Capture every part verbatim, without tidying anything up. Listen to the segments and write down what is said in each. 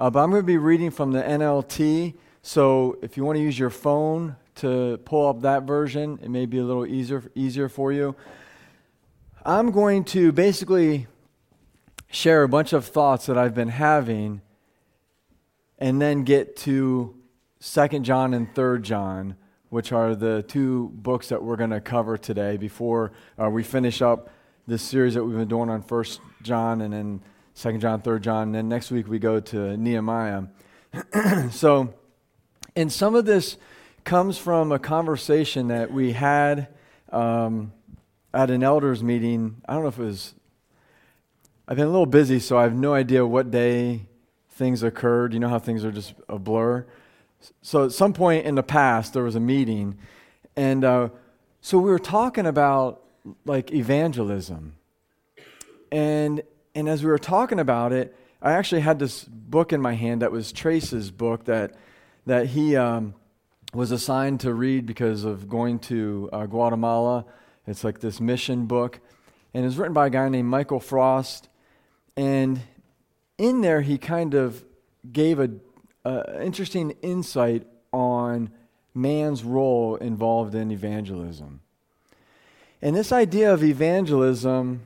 uh, but I'm going to be reading from the N L T. So if you want to use your phone to pull up that version, it may be a little easier easier for you. I'm going to basically share a bunch of thoughts that I've been having, and then get to Second John and Third John, which are the two books that we're going to cover today before uh, we finish up this series that we've been doing on First John and then Second John, Third John, and then next week we go to Nehemiah. So, and some of this comes from a conversation that we had um, at an elders meeting. I don't know if it was, I've been a little busy, so I have no idea what day things occurred. You know how things are just a blur? So at some point in the past, there was a meeting, and uh, so we were talking about like evangelism. And and as we were talking about it, I actually had this book in my hand that was Trace's book that that he um, was assigned to read because of going to uh, Guatemala. It's like this mission book, and it's written by a guy named Michael Frost. And in there, he kind of gave a, a interesting insight on man's role involved in evangelism. And this idea of evangelism,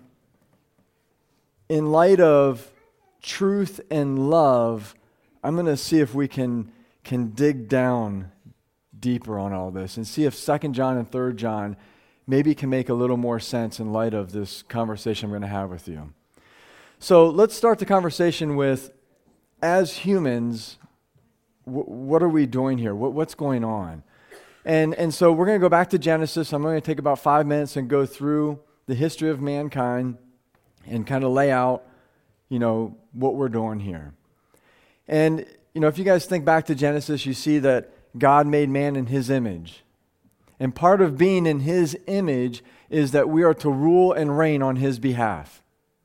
in light of truth and love, I'm going to see if we can can dig down deeper on all this and see if Second John and Third John maybe can make a little more sense in light of this conversation I'm going to have with you. So let's start the conversation with, as humans, wh- what are we doing here? What, what's going on? And and so we're going to go back to Genesis. I'm going to take about five minutes and go through the history of mankind and kind of lay out, you know, what we're doing here. And, you know, if you guys think back to Genesis, you see that God made man in his image. And part of being in his image is that we are to rule and reign on his behalf.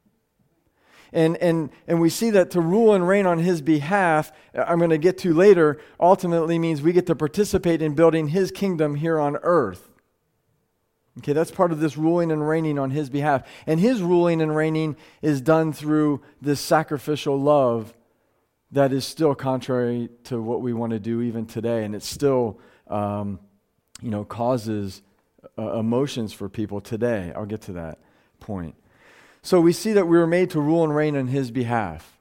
And and and we see that to rule and reign on his behalf, I'm going to get to later, ultimately means we get to participate in building his kingdom here on earth. Okay, that's part of this ruling and reigning on his behalf. And his ruling and reigning is done through this sacrificial love that is still contrary to what we want to do even today. And it still, um, you know, causes uh, emotions for people today. I'll get to that point. So we see that we were made to rule and reign on his behalf.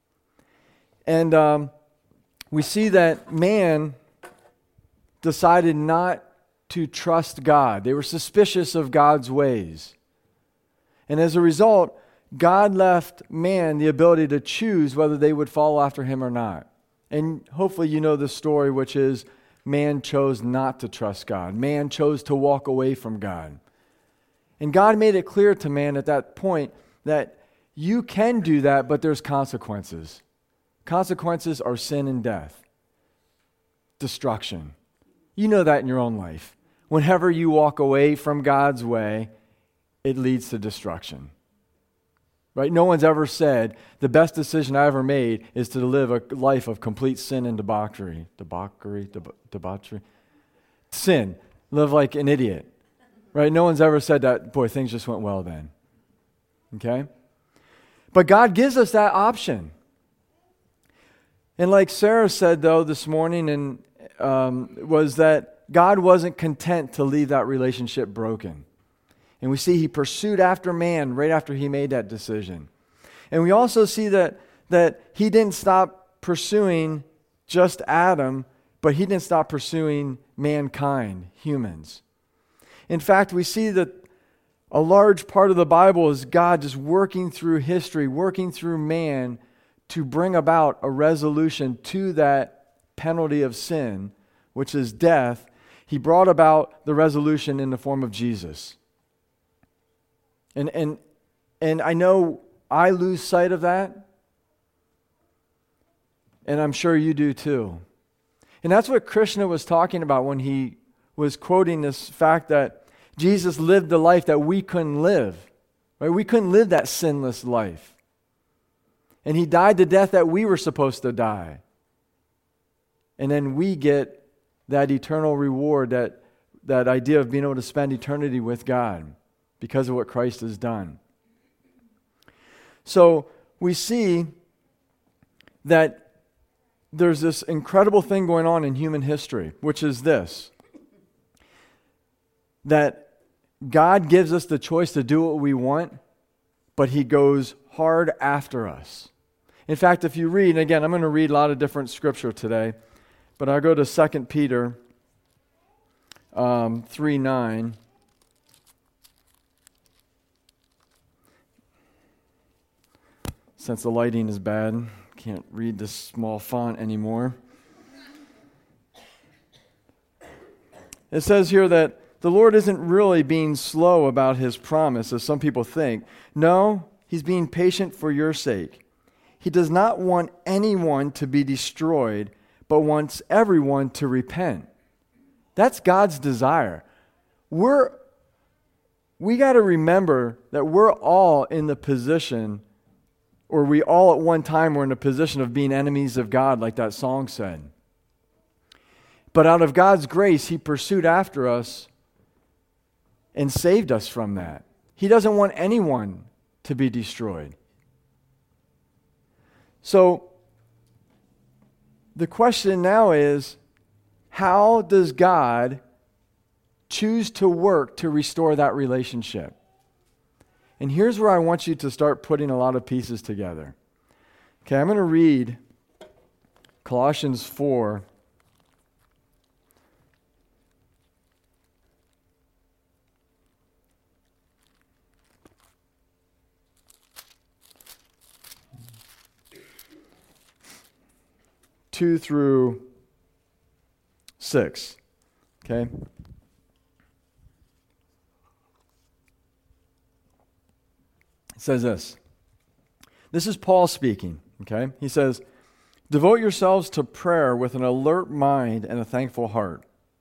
And um, we see that man decided not to trust God. They were suspicious of God's ways. And as a result, God left man the ability to choose whether they would follow after him or not. And hopefully you know the story, which is man chose not to trust God. Man chose to walk away from God. And God made it clear to man at that point that you can do that, but there's consequences. Consequences are sin and death. Destruction. You know that in your own life. Whenever you walk away from God's way, it leads to destruction. Right? No one's ever said, the best decision I ever made is to live a life of complete sin and debauchery. Debauchery? Deb- debauchery? Sin. Live like an idiot. Right? No one's ever said that, boy, things just went well then. Okay? But God gives us that option. And like Sarah said, though, this morning, and um, was that God wasn't content to leave that relationship broken. And we see he pursued after man right after he made that decision. And we also see that, that he didn't stop pursuing just Adam, but he didn't stop pursuing mankind, humans. In fact, we see that a large part of the Bible is God just working through history, working through man to bring about a resolution to that penalty of sin, which is death. He brought about the resolution in the form of Jesus. And and and I know I lose sight of that, and I'm sure you do too. And that's what Krishna was talking about when he was quoting this fact that Jesus lived the life that we couldn't live. Right? We couldn't live that sinless life. And he died the death that we were supposed to die. And then we get that eternal reward, that, that idea of being able to spend eternity with God because of what Christ has done. So we see that there's this incredible thing going on in human history, which is this, that God gives us the choice to do what we want, but he goes hard after us. In fact, if you read, and again, I'm going to read a lot of different scripture today, but I'll go to Second Peter um, three nine. Since the lighting is bad, can't read this small font anymore. It says here that the Lord isn't really being slow about his promise, as some people think. No, he's being patient for your sake. He does not want anyone to be destroyed, but wants everyone to repent. That's God's desire. We're, we got to remember that we're all in the position, or we all at one time were in a position of being enemies of God, like that song said. But out of God's grace, he pursued after us and saved us from that. He doesn't want anyone to be destroyed. So, the question now is, how does God choose to work to restore that relationship? And here's where I want you to start putting a lot of pieces together. Okay, I'm going to read Colossians four. Two through six. Okay? It says this. This is Paul speaking, okay? He says, "Devote yourselves to prayer with an alert mind and a thankful heart.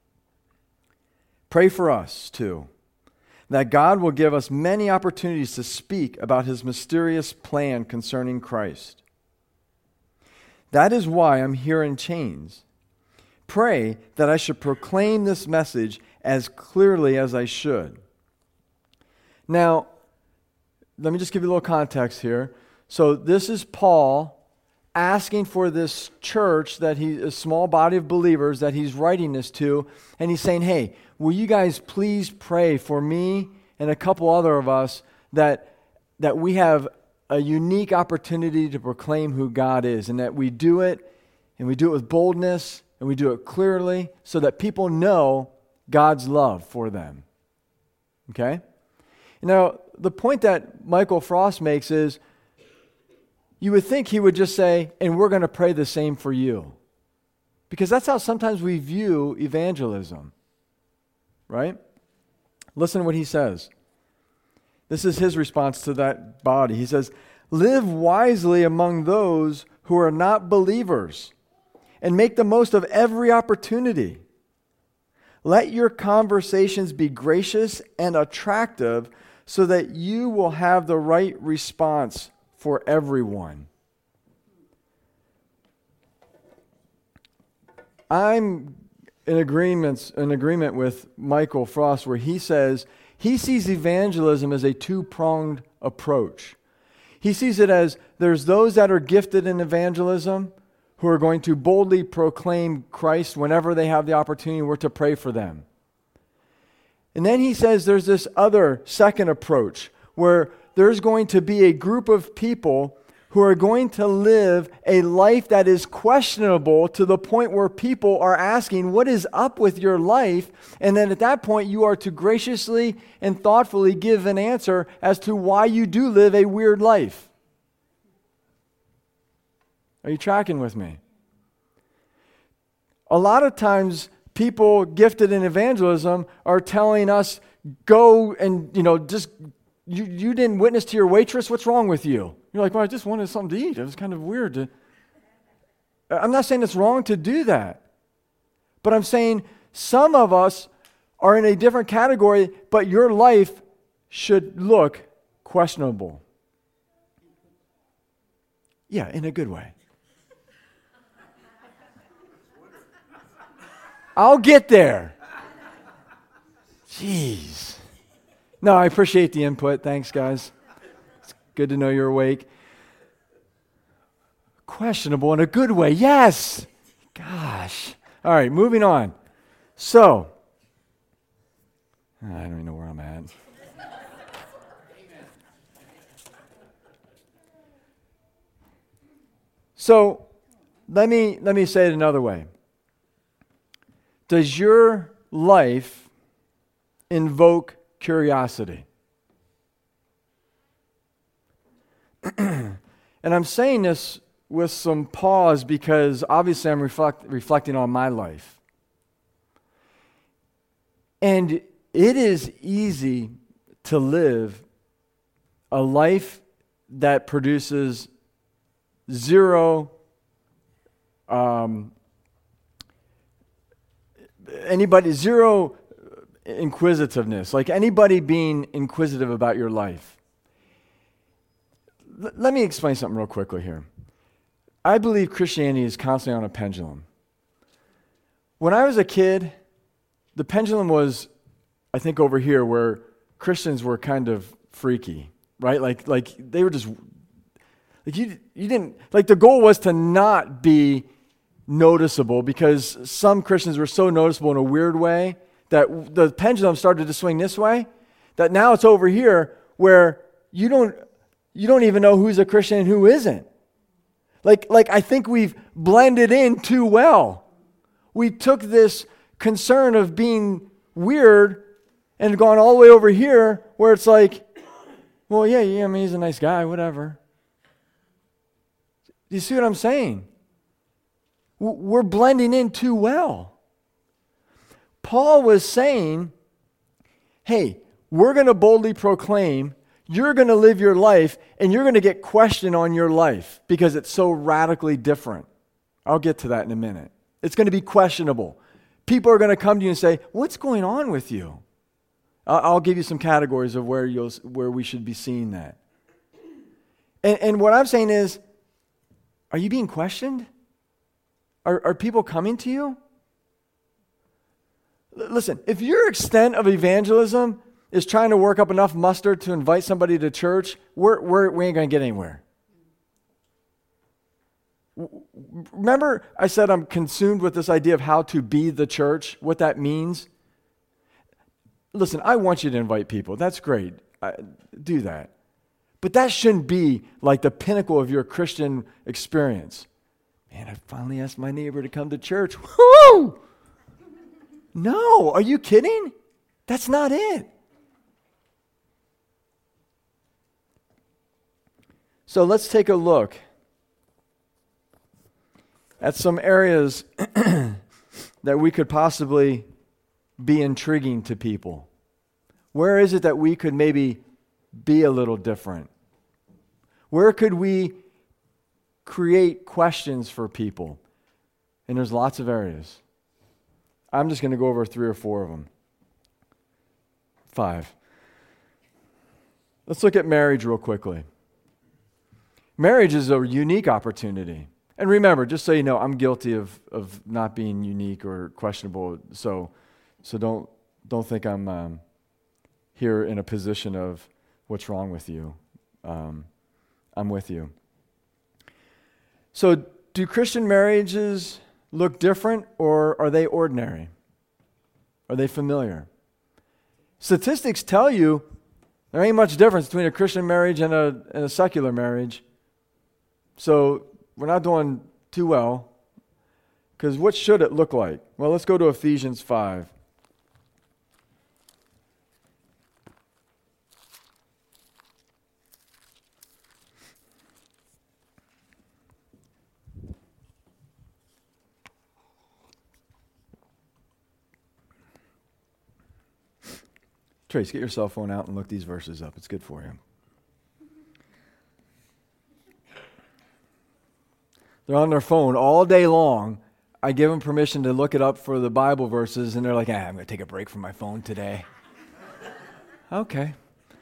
Pray for us, too, that God will give us many opportunities to speak about his mysterious plan concerning Christ. That is why I'm here in chains. Pray that I should proclaim this message as clearly as I should." Now, let me just give you a little context here. So this is Paul asking for this church, that he, a small body of believers that he's writing this to, and he's saying, hey, will you guys please pray for me and a couple other of us that, that we have a unique opportunity to proclaim who God is, and that we do it, and we do it with boldness, and we do it clearly, so that people know God's love for them. Okay? Now, the point that Michael Frost makes is, you would think he would just say, and we're going to pray the same for you. Because that's how sometimes we view evangelism. Right? Listen to what he says. This is his response to that body. He says, "Live wisely among those who are not believers, and make the most of every opportunity. Let your conversations be gracious and attractive, so that you will have the right response for everyone." I'm in agreement, in agreement with Michael Frost, where he says he sees evangelism as a two-pronged approach. He sees it as there's those that are gifted in evangelism who are going to boldly proclaim Christ whenever they have the opportunity. We're to pray for them. And then he says there's this other second approach where there's going to be a group of people who are going to live a life that is questionable, to the point where people are asking, what is up with your life? And then at that point, you are to graciously and thoughtfully give an answer as to why you do live a weird life. Are you tracking with me? A lot of times, people gifted in evangelism are telling us, go and, you know, just, you, you didn't witness to your waitress, what's wrong with you? You're like, well, I just wanted something to eat. It was kind of weird to... I'm not saying it's wrong to do that. But I'm saying some of us are in a different category, but your life should look questionable. Yeah, in a good way. I'll get there. Jeez. No, I appreciate the input. Thanks, guys. It's good to know you're awake. Questionable in a good way. Yes. Gosh. All right, moving on. So, I don't even know where I'm at. So, let me let me say it another way. Does your life invoke curiosity? And I'm saying this with some pause because obviously I'm reflect, reflecting on my life. And it is easy to live a life that produces zero um, anybody, zero inquisitiveness, like anybody being inquisitive about your life. L- let me explain something real quickly here. I believe Christianity is constantly on a pendulum. When I was a kid, the pendulum was, I think, over here where Christians were kind of freaky, right? Like, like they were just, like you, you didn't, like the goal was to not be noticeable because some Christians were so noticeable in a weird way that the pendulum started to swing this way, that now it's over here where you don't, you don't even know who's a Christian and who isn't. Like, like I think we've blended in too well. We took this concern of being weird and gone all the way over here where it's like, well, yeah, yeah, I mean, he's a nice guy, whatever. Do you see what I'm saying? We're blending in too well. Paul was saying, hey, we're going to boldly proclaim, you're going to live your life, and you're going to get questioned on your life because it's so radically different. I'll get to that in a minute. It's going to be questionable. People are going to come to you and say, what's going on with you? I'll give you some categories of where you'll, where we should be seeing that. And, and what I'm saying is, are you being questioned? Are, are people coming to you? L- listen, if your extent of evangelism is trying to work up enough mustard to invite somebody to church, we're, we're, we ain't going to get anywhere. Remember I said I'm consumed with this idea of how to be the church, what that means? Listen, I want you to invite people. That's great. I, do that. But that shouldn't be like the pinnacle of your Christian experience. Man, I finally asked my neighbor to come to church. Woo! No, are you kidding? That's not it. So let's take a look at some areas that we could possibly be intriguing to people. Where is it that we could maybe be a little different? Where could we create questions for people? And there's lots of areas. I'm just going to go over three or four of them. Five. Let's look at marriage real quickly. Marriage is a unique opportunity. And remember, just so you know, I'm guilty of, of not being unique or questionable. So, so don't don't think I'm um, here in a position of what's wrong with you. Um, I'm with you. So, do Christian marriages look different, or are they ordinary? Are they familiar? Statistics tell you there ain't much difference between a Christian marriage and a, and a secular marriage. So we're not doing too well, because what should it look like? Well, let's go to Ephesians five. Trace, get your cell phone out and look these verses up. It's good for you. They're on their phone all day long. I give them permission to look it up for the Bible verses, and they're like, ah, I'm going to take a break from my phone today. Okay.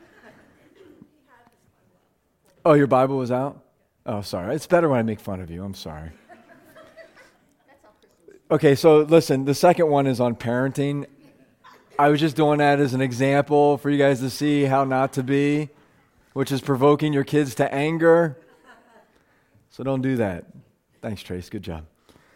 Oh, your Bible was out? Oh, sorry. It's better when I make fun of you. I'm sorry. Okay, so listen, the second one is on parenting. I was just doing that as an example for you guys to see how not to be, which is provoking your kids to anger. So don't do that. Thanks, Trace. Good job.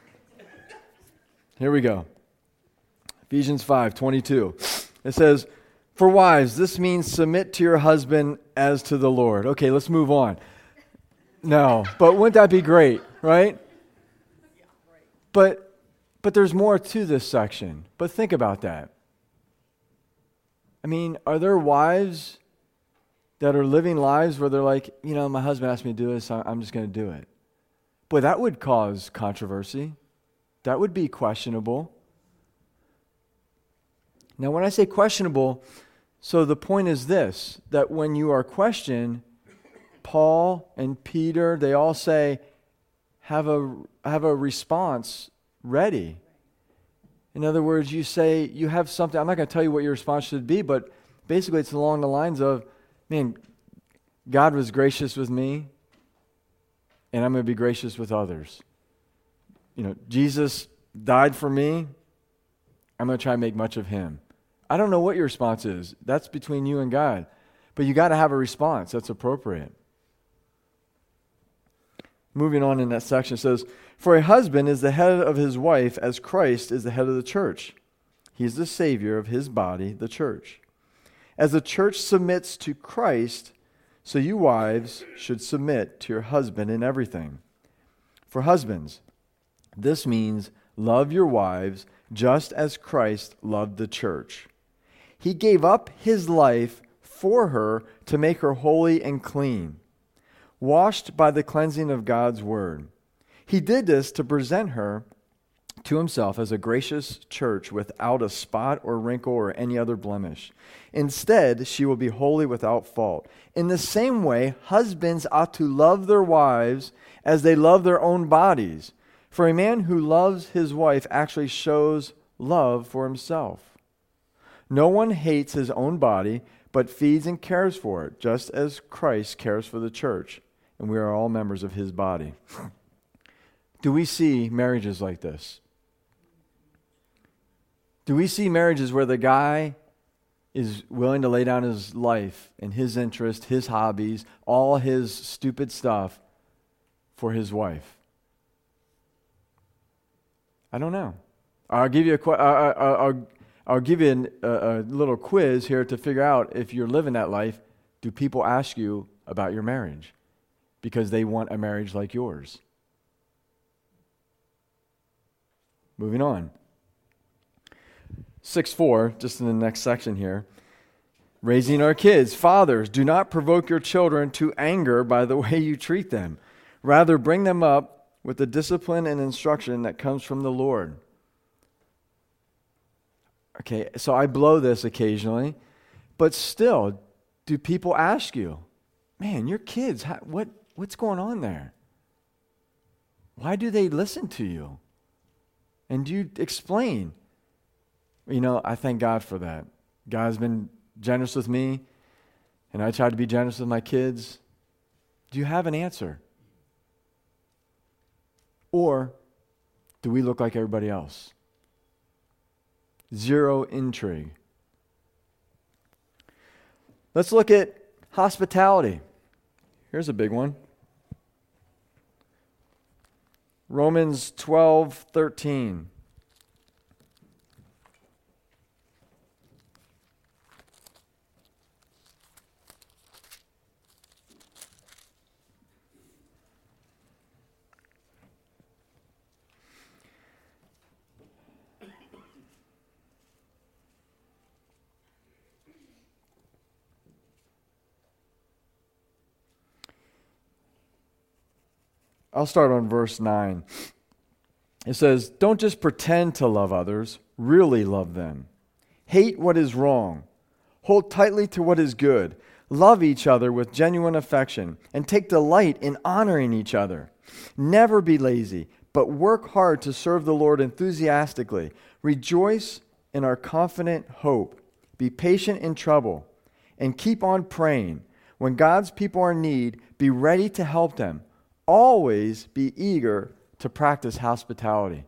Here we go. Ephesians five twenty-two. It says, "For wives, this means submit to your husband as to the Lord." Okay, let's move on. No, but wouldn't that be great, right? But but there's more to this section. But think about that. I mean, are there wives that are living lives where they're like, you know, my husband asked me to do this, so I'm just going to do it? Boy, that would cause controversy. That would be questionable. Now, when I say questionable, so the point is this, that when you are questioned, Paul and Peter, they all say, have a, have a response ready. In other words, you say, you have something, I'm not going to tell you what your response should be, but basically it's along the lines of, man, God was gracious with me, and I'm going to be gracious with others. You know, Jesus died for me, I'm going to try and make much of him. I don't know what your response is. That's between you and God. But you got to have a response that's appropriate. Moving on in that section, it says, "For a husband is the head of his wife as Christ is the head of the church. He is the Savior of his body, the church. As the church submits to Christ, so you wives should submit to your husband in everything. For husbands, this means love your wives just as Christ loved the church. He gave up his life for her to make her holy and clean, washed by the cleansing of God's word. He did this to present her to himself as a gracious church without a spot or wrinkle or any other blemish. Instead, she will be holy without fault. In the same way, husbands ought to love their wives as they love their own bodies. For a man who loves his wife actually shows love for himself. No one hates his own body, but feeds and cares for it, just as Christ cares for the church, and we are all members of his body." Do we see marriages like this? Do we see marriages where the guy is willing to lay down his life and his interest, his hobbies, all his stupid stuff for his wife? I don't know. I'll give you a qu- uh, uh, I'll, I'll give you an, uh, a little quiz here to figure out if you're living that life. Do people ask you about your marriage because they want a marriage like yours? Moving on. six four, just in the next section here. Raising our kids. Fathers, do not provoke your children to anger by the way you treat them. Rather, bring them up with the discipline and instruction that comes from the Lord. Okay, so I blow this occasionally, but still, do people ask you, man, your kids, how, what what's going on there? Why do they listen to you? And do you explain? You know, I thank God for that. God's been generous with me, and I try to be generous with my kids. Do you have an answer? Or do we look like everybody else? Zero intrigue. Let's look at hospitality. Here's a big one. Romans twelve thirteen. I'll start on verse nine. It says, "Don't just pretend to love others, really love them. Hate what is wrong. Hold tightly to what is good. Love each other with genuine affection, and take delight in honoring each other. Never be lazy, but work hard to serve the Lord enthusiastically. Rejoice in our confident hope. Be patient in trouble, and keep on praying. When God's people are in need, be ready to help them. Always be eager to practice hospitality."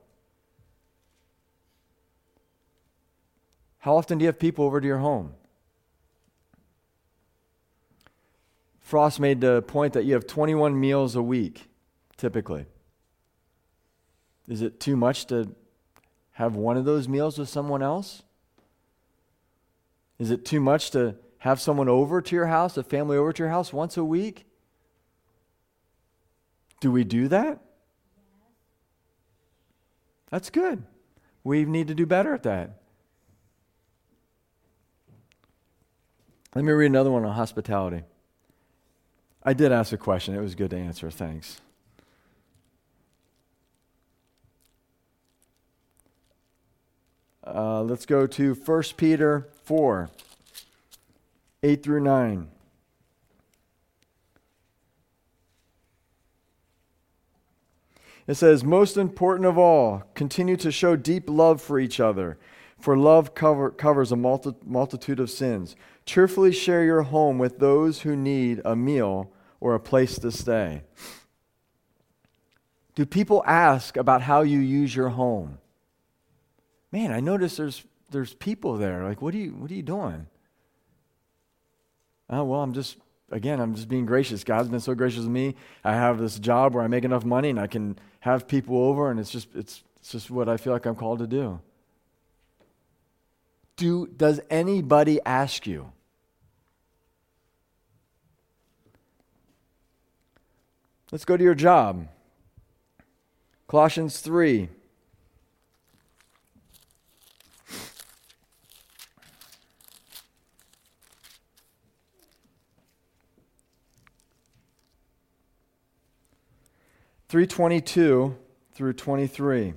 How often do you have people over to your home? Frost made the point that you have twenty-one meals a week. typically? Is it too much to have one of those meals with someone else? Is it too much to have someone over to your house, a family over to your house once a week? Do we do that? That's good. We need to do better at that. Let me read another one on hospitality. I did ask a question. It was good to answer. Thanks. Uh, let's go to First Peter four, eight through nine. It says, most important of all, continue to show deep love for each other, for love cover, covers a multi, multitude of sins. Cheerfully share your home with those who need a meal or a place to stay. Do people ask about how you use your home? Man, I notice there's there's people there. Like, what are you what are you doing? Oh, well, I'm just again, I'm just being gracious. God's been so gracious with me. I have this job where I make enough money and I can have people over, and it's just it's it's just what I feel like I'm called to do. Do does anybody ask you? Let's go to your job. Colossians three. three twenty-two through twenty-three.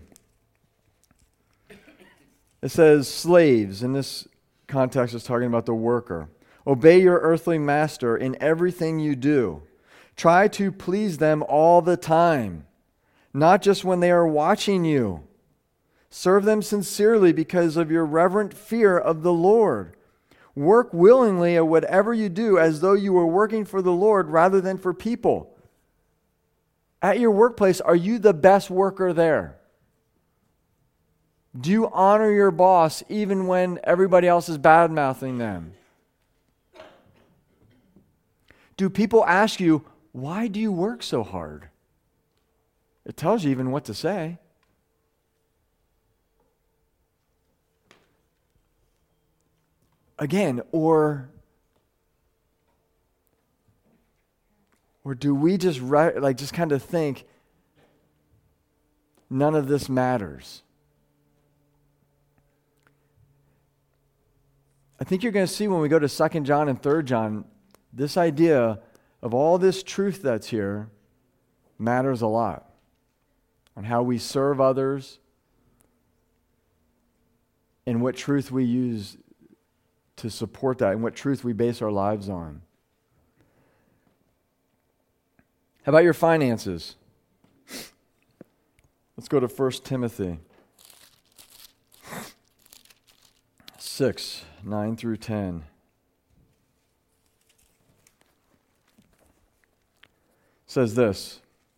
It says, slaves, in this context is talking about the worker. Obey your earthly master in everything you do. Try to please them all the time, not just when they are watching you. Serve them sincerely because of your reverent fear of the Lord. Work willingly at whatever you do as though you were working for the Lord rather than for people. At your workplace, are you the best worker there? Do you honor your boss even when everybody else is bad-mouthing them? Do people ask you, why do you work so hard? It tells you even what to say. Again, or, or do we just re- like just kind of think none of this matters? I think you're going to see when we go to Second John and Third John, this idea of all this truth that's here matters a lot on how we serve others and what truth we use to support that and what truth we base our lives on. How about your finances? Let's go to First Timothy six, nine through ten. It says this,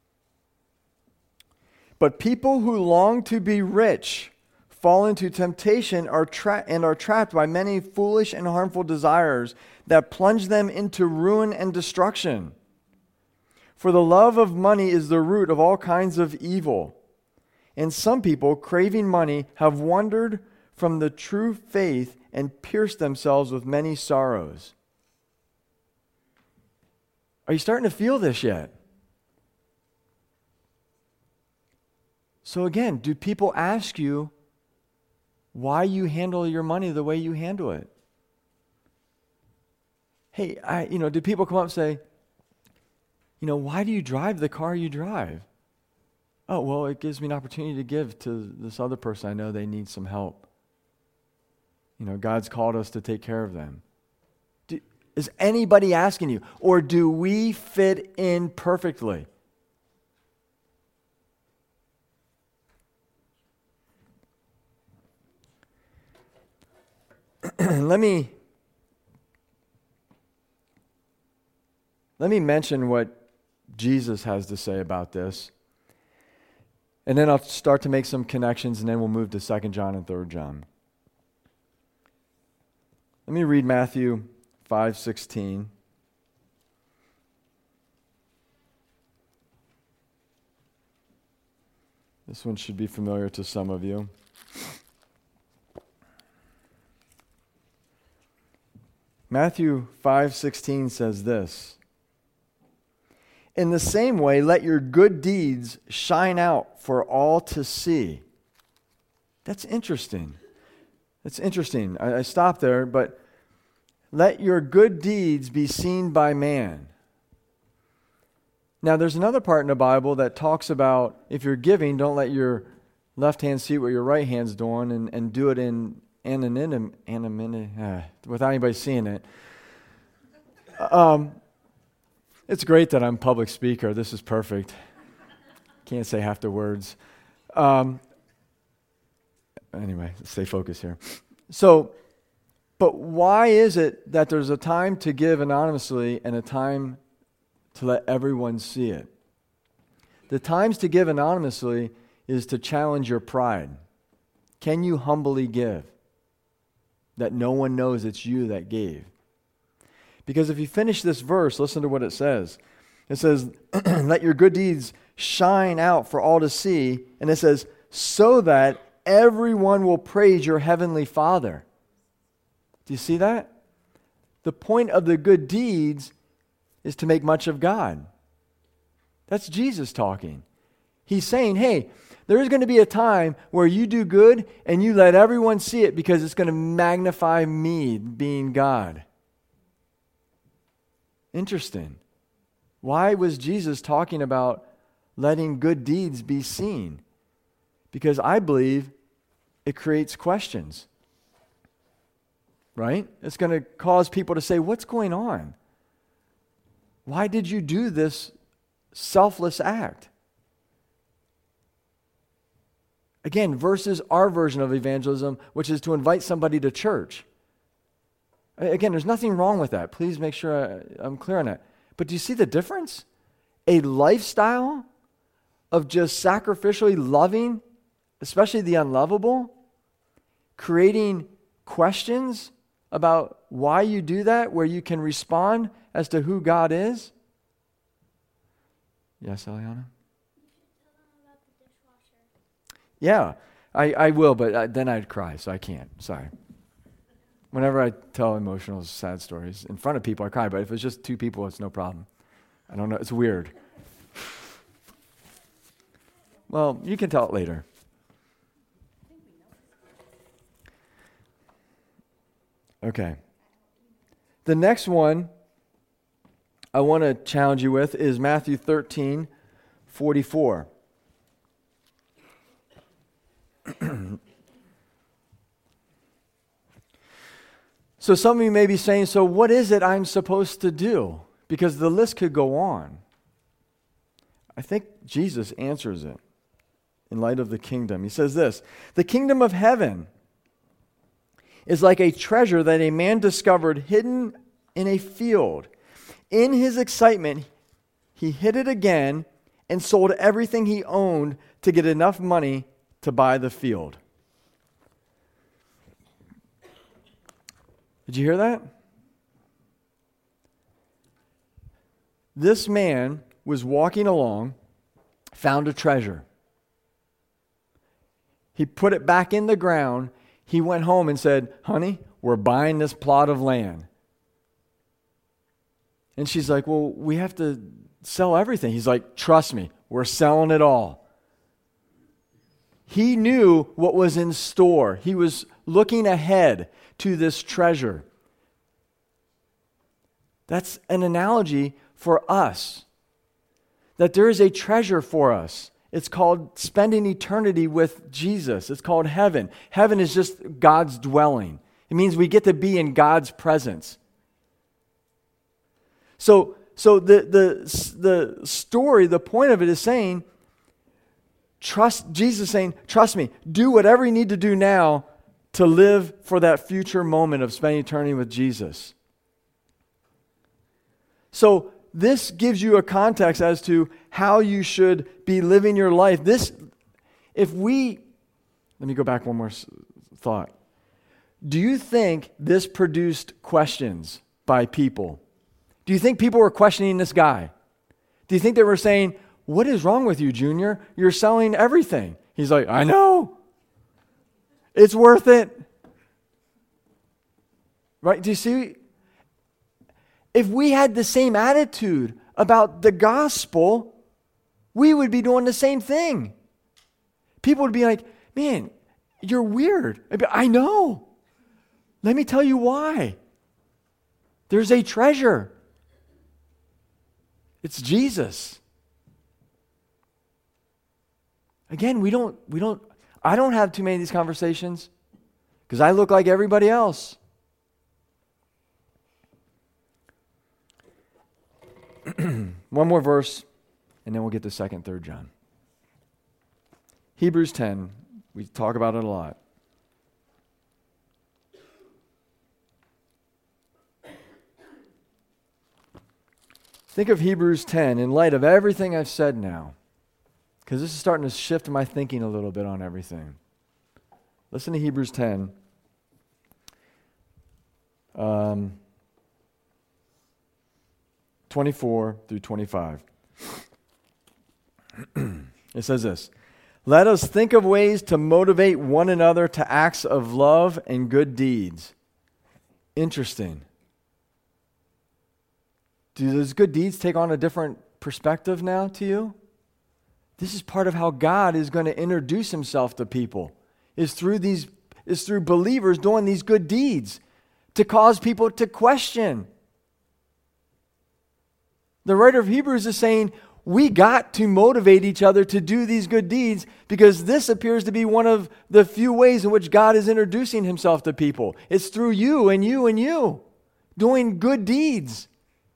but people who long to be rich fall into temptation are tra- and are trapped by many foolish and harmful desires that plunge them into ruin and destruction. For the love of money is the root of all kinds of evil. And some people, craving money, have wandered from the true faith and pierced themselves with many sorrows. Are you starting to feel this yet? So again, do people ask you why you handle your money the way you handle it? Hey, I, you know, do people come up and say, you know, why do you drive the car you drive? Oh, well, it gives me an opportunity to give to this other person I know they need some help. You know, God's called us to take care of them. Do, is anybody asking you? Or do we fit in perfectly? let me let me mention what Jesus has to say about this. And then I'll start to make some connections, and then we'll move to Second John and Third John. Let me read Matthew five sixteen. This one should be familiar to some of you. Matthew five sixteen says this, "In the same way, let your good deeds shine out for all to see." That's interesting. That's interesting. I, I stopped there, but let your good deeds be seen by man. Now, there's another part in the Bible that talks about if you're giving, don't let your left hand see what your right hand's doing, and, and do it in anonymity, anonymity uh, without anybody seeing it. Um, it's great that I'm public speaker. This is perfect. Can't say half the words. Um, anyway, stay focused here. So, but why is it that there's a time to give anonymously and a time to let everyone see it? The times to give anonymously is to challenge your pride. Can you humbly give? That no one knows it's you that gave. Because if you finish this verse, listen to what it says. It says, let your good deeds shine out for all to see. And it says, so that everyone will praise your heavenly Father. Do you see that? The point of the good deeds is to make much of God. That's Jesus talking. He's saying, hey, there is going to be a time where you do good and you let everyone see it because it's going to magnify me being God. Interesting. Why was Jesus talking about letting good deeds be seen? Because I believe it creates questions. Right? It's going to cause people to say, what's going on? Why did you do this selfless act? Again, versus our version of evangelism, which is to invite somebody to church. Again, there's nothing wrong with that. Please make sure I, I'm clear on that. But do you see the difference? A lifestyle of just sacrificially loving, especially the unlovable, creating questions about why you do that, where you can respond as to who God is. Yes, Eliana? Yeah, I, I will, but I, then I'd cry, so I can't. Sorry. Whenever I tell emotional, sad stories in front of people, I cry. But if it's just two people, it's no problem. I don't know. It's weird. Well, you can tell it later. Okay. The next one I want to challenge you with is Matthew thirteen forty-four. So some of you may be saying, so what is it I'm supposed to do? Because the list could go on. I think Jesus answers it in light of the kingdom. He says this, the kingdom of heaven is like a treasure that a man discovered hidden in a field. In his excitement, he hid it again and sold everything he owned to get enough money to buy the field. Did you hear that? This man was walking along, found a treasure. He put it back in the ground. He went home and said, honey, we're buying this plot of land. And she's like, well, we have to sell everything. He's like, trust me, we're selling it all. He knew what was in store. He was looking ahead to this treasure. That's an analogy for us. That there is a treasure for us. It's called spending eternity with Jesus. It's called heaven. Heaven is just God's dwelling. It means we get to be in God's presence. So, so the, the, the story, the point of it is saying, trust, Jesus saying, trust me, do whatever you need to do now to live for that future moment of spending eternity with Jesus. So this gives you a context as to how you should be living your life. This, if we, let me go back one more thought. Do you think this produced questions by people? Do you think people were questioning this guy? Do you think they were saying, what is wrong with you, Junior? You're selling everything. He's like, I know. It's worth it. Right? Do you see? If we had the same attitude about the gospel, we would be doing the same thing. People would be like, man, you're weird. I'd be, I know. Let me tell you why. There's a treasure. It's Jesus. Again, we don't, we don't, I don't have too many of these conversations because I look like everybody else. One more verse, and then we'll get to second, third John. Hebrews ten, we talk about it a lot. Think of Hebrews ten in light of everything I've said now, because this is starting to shift my thinking a little bit on everything. Listen to Hebrews ten. Um, twenty-four through twenty-five. It says this, let us think of ways to motivate one another to acts of love and good deeds. Interesting. Do those good deeds take on a different perspective now to you? This is part of how God is going to introduce himself to people, is through these, is through believers doing these good deeds to cause people to question. The writer of Hebrews is saying, we got to motivate each other to do these good deeds because this appears to be one of the few ways in which God is introducing himself to people. It's through you and you and you doing good deeds.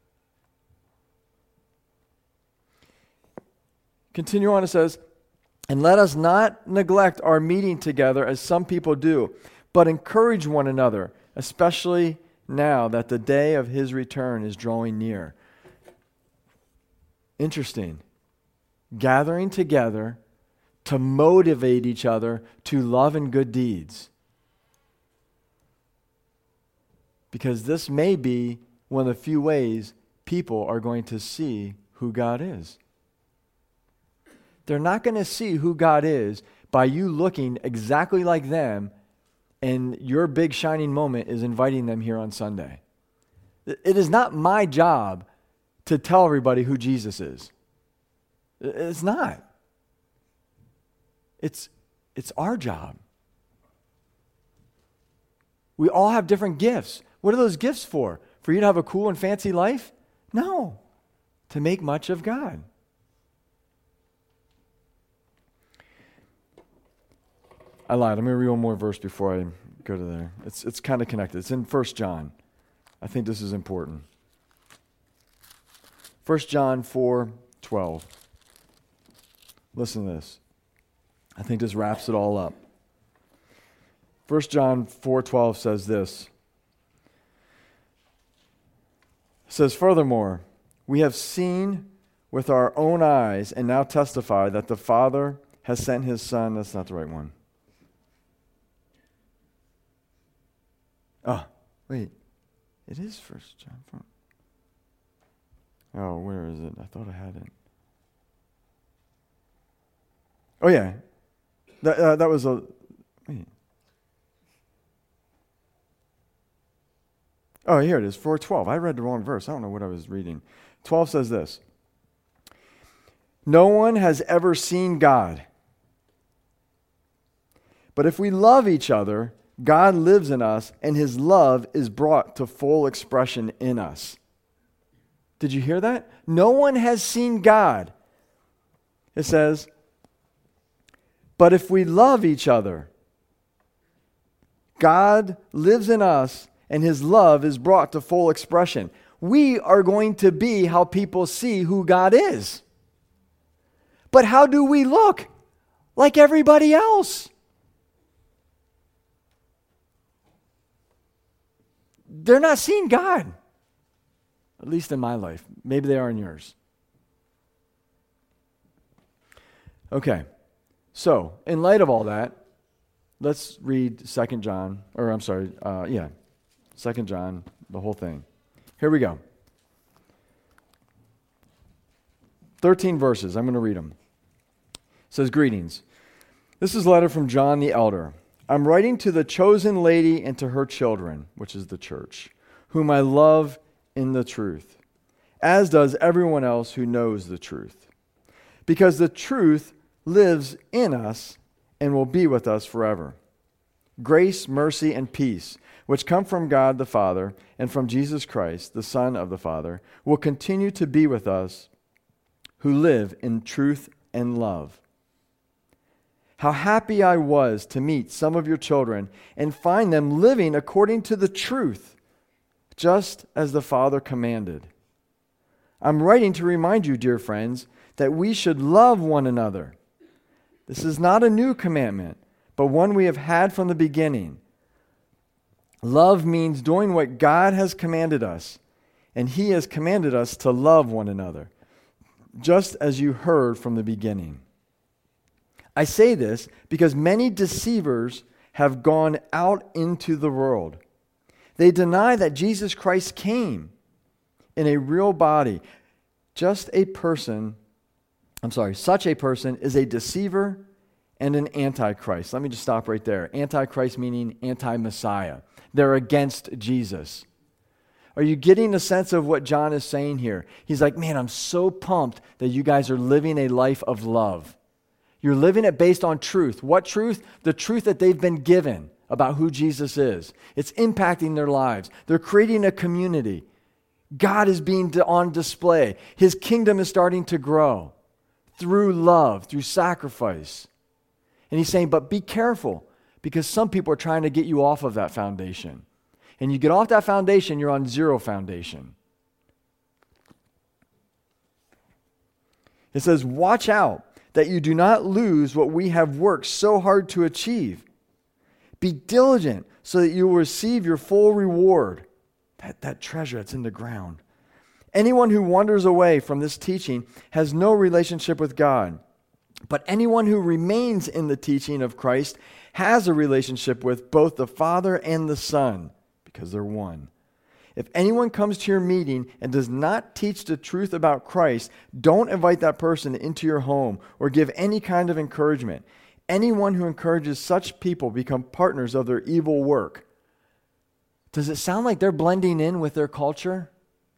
Continue on, it says, and let us not neglect our meeting together as some people do, but encourage one another, especially now that the day of his return is drawing near. Interesting. Gathering together to motivate each other to love and good deeds. Because this may be one of the few ways people are going to see who God is. They're not going to see who God is by you looking exactly like them, and your big shining moment is inviting them here on Sunday. It is not my job to tell everybody who Jesus is. It's not. It's, it's our job. We all have different gifts. What are those gifts for? For you to have a cool and fancy life? No. To make much of God. I lied. I'm going to read one more verse before I go to there. It's, it's kind of connected. It's in First John. I think this is important. First John four twelve. Listen to this. I think this wraps it all up. First John four twelve says this. It says, furthermore, we have seen with our own eyes and now testify that the Father has sent his Son. That's not the right one. Oh, wait. It is First John four. Oh, where is it? I thought I had it. Oh, yeah. That, uh, that was a... Wait. Oh, here it is, four twelve. I read the wrong verse. I don't know what I was reading. twelve says this. No one has ever seen God. But if we love each other, God lives in us, and his love is brought to full expression in us. Did you hear that? No one has seen God. It says, but if we love each other, God lives in us and his love is brought to full expression. We are going to be how people see who God is. But how do we look? Like everybody else. They're not seeing God. At least in my life. Maybe they are in yours. Okay. So, in light of all that, let's read Second John, or I'm sorry, uh, yeah, Second John, the whole thing. Here we go. thirteen verses. I'm going to read them. It says, "Greetings. This is a letter from John the elder. I'm writing to the chosen lady and to her children," which is the church, "whom I love in the truth, as does everyone else who knows the truth. Because the truth lives in us and will be with us forever. Grace, mercy, and peace, which come from God the Father and from Jesus Christ, the Son of the Father, will continue to be with us who live in truth and love. How happy I was to meet some of your children and find them living according to the truth, just as the Father commanded. I'm writing to remind you, dear friends, that we should love one another. This is not a new commandment, but one we have had from the beginning. Love means doing what God has commanded us, and He has commanded us to love one another, just as you heard from the beginning. I say this because many deceivers have gone out into the world. They deny that Jesus Christ came in a real body. Just a person, I'm sorry, such a person is a deceiver and an antichrist. Let me just stop right there. Antichrist meaning anti-Messiah. They're against Jesus. Are you getting a sense of what John is saying here? He's like, man, I'm so pumped that you guys are living a life of love. You're living it based on truth. What truth? The truth that they've been given about who Jesus is. It's impacting their lives. They're creating a community. God is being on display. His kingdom is starting to grow through love, through sacrifice. And he's saying, but be careful, because some people are trying to get you off of that foundation. And you get off that foundation, you're on zero foundation. It says, watch out that you do not lose what we have worked so hard to achieve. Be diligent so that you will receive your full reward. That, that treasure that's in the ground. Anyone who wanders away from this teaching has no relationship with God. But anyone who remains in the teaching of Christ has a relationship with both the Father and the Son, because they're one. If anyone comes to your meeting and does not teach the truth about Christ, don't invite that person into your home or give any kind of encouragement. Anyone who encourages such people become partners of their evil work. Does it sound like they're blending in with their culture?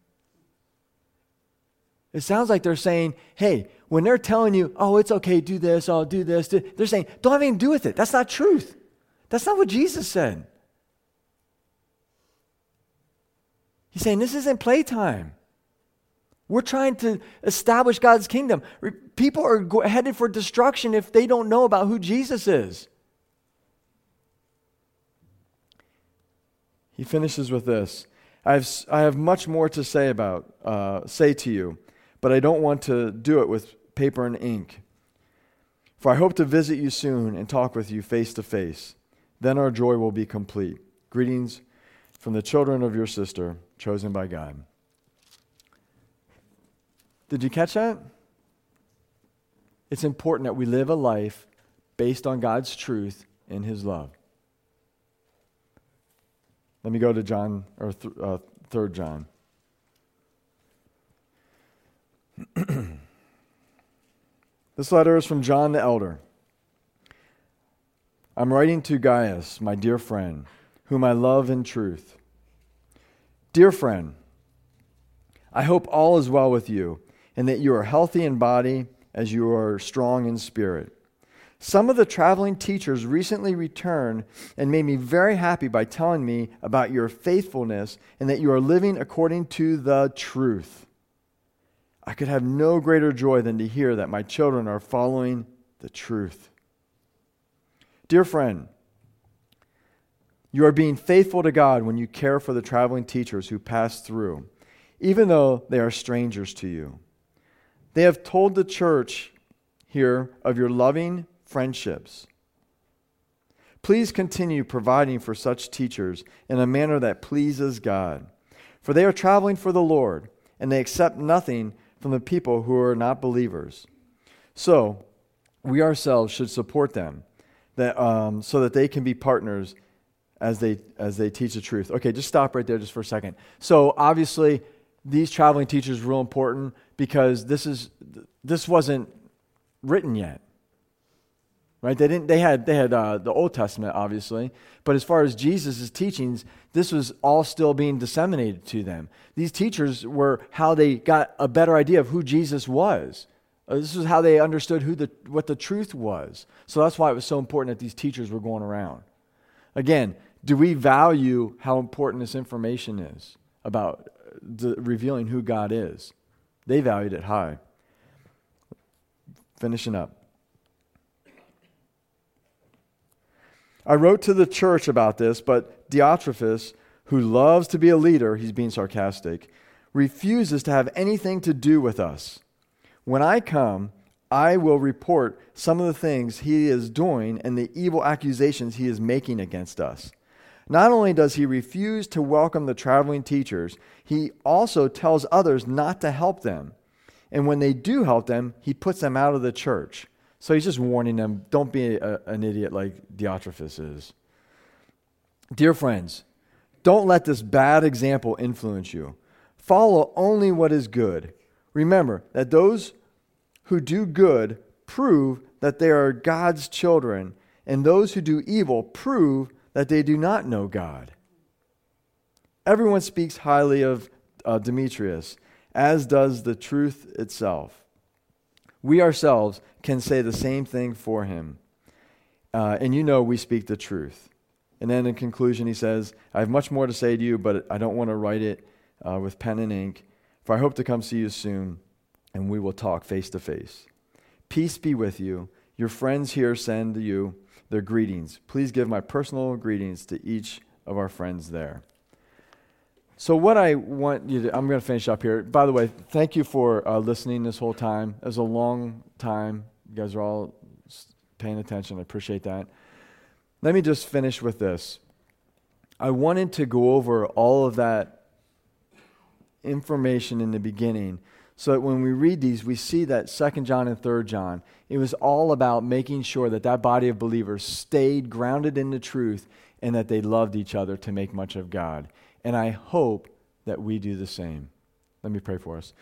It sounds like they're saying, hey, when they're telling you, oh, it's okay, do this, oh, do this, do, they're saying, don't have anything to do with it. That's not truth. That's not what Jesus said. He's saying this isn't playtime. We're trying to establish God's kingdom. People are go- headed for destruction if they don't know about who Jesus is. He finishes with this. I have, I have much more to say about, uh, say to you, but I don't want to do it with paper and ink. For I hope to visit you soon and talk with you face to face. Then our joy will be complete. Greetings from the children of your sister, chosen by God. Did you catch that? It's important that we live a life based on God's truth and His love. Let me go to John, or th- uh, Third John. This letter is from John the elder. I'm writing to Gaius, my dear friend, whom I love in truth. Dear friend, I hope all is well with you, and that you are healthy in body as you are strong in spirit. Some of the traveling teachers recently returned and made me very happy by telling me about your faithfulness and that you are living according to the truth. I could have no greater joy than to hear that my children are following the truth. Dear friend, you are being faithful to God when you care for the traveling teachers who pass through, even though they are strangers to you. They have told the church here of your loving friendships. Please continue providing for such teachers in a manner that pleases God, for they are traveling for the Lord, and they accept nothing from the people who are not believers. So, we ourselves should support them, that um, so that they can be partners as they as they teach the truth. Okay, just stop right there just for a second. So, obviously, these traveling teachers are real important because this is this wasn't written yet. Right? They didn't. They had. They had uh, the Old Testament, obviously, but as far as Jesus' teachings, this was all still being disseminated to them. These teachers were how they got a better idea of who Jesus was. Uh, this is how they understood who the what the truth was. So that's why it was so important that these teachers were going around. Again, do we value how important this information is about the, revealing who God is? They valued it high. Finishing up. I wrote to the church about this, but Diotrephes, who loves to be a leader, he's being sarcastic, refuses to have anything to do with us. When I come, I will report some of the things he is doing and the evil accusations he is making against us. Not only does he refuse to welcome the traveling teachers, he also tells others not to help them. And when they do help them, he puts them out of the church. So he's just warning them, don't be a, an idiot like Diotrephes is. Dear friends, don't let this bad example influence you. Follow only what is good. Remember that those who do good prove that they are God's children, and those who do evil prove that they do not know God. Everyone speaks highly of uh, Demetrius, as does the truth itself. We ourselves can say the same thing for him. Uh, and you know we speak the truth. And then in conclusion, he says, I have much more to say to you, but I don't want to write it uh, with pen and ink, for I hope to come see you soon, and we will talk face to face. Peace be with you. Your friends here send you their greetings. Please give my personal greetings to each of our friends there. So what I want you to, I'm going to finish up here. By the way, thank you for uh, listening this whole time. It was a long time. You guys are all paying attention. I appreciate that. Let me just finish with this. I wanted to go over all of that information in the beginning so that when we read these, we see that Second John and Third John, it was all about making sure that that body of believers stayed grounded in the truth and that they loved each other to make much of God. And I hope that we do the same. Let me pray for us.